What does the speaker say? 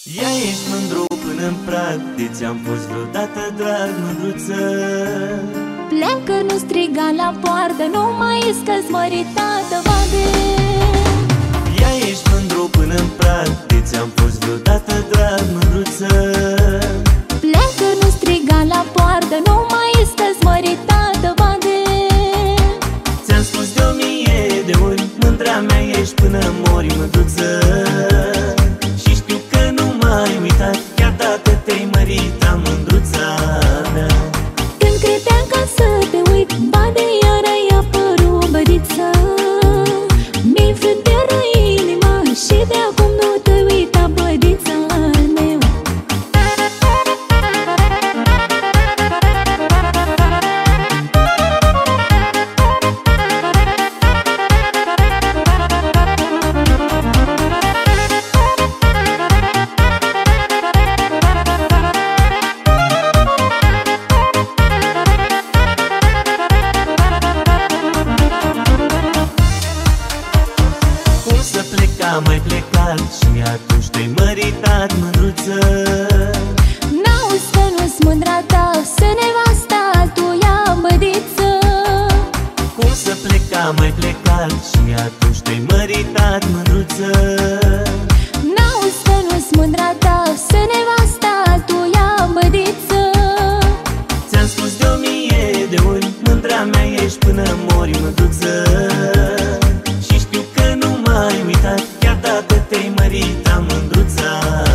Ea ești mândru până-n prag, de ți-am fost vreodată drag, mândruță. Pleacă, nu striga la poartă, nu mai ești măritată, vadă. Ea ești mândru până-n prag, de ți-am fost vreodată drag, mândruță. Pleacă, nu striga la poartă, nu mai ești măritată, vadă. Ți-am spus de 1000 de ori, mândra mea ești până mori, mândruță. Și știu că nu m-ai uitat, chiar dacă te-ai măritat, mândruța mea. Când credeam ca să te uit, bade iar ai apărut, bădiță. Mi-ai frânteră inima și de acum nu te uita, bădița al meu. Cum să pleca, mai plecat și atunci te-ai măritat, mândruță. N-auzi că nu-s mândra ta, să nevasta tu ia, bădiță. Cum să pleca, mai plecat și atunci te-ai măritat, mândruță. N-auzi că nu-s mândra ta, să nevasta tu ia, bădiță. Ți-am spus de 1000 de ori, mândra mea ești până mori, mândruță. Și știu că nu m-ai uitat, chiar dacă te-ai măritat, mândruța.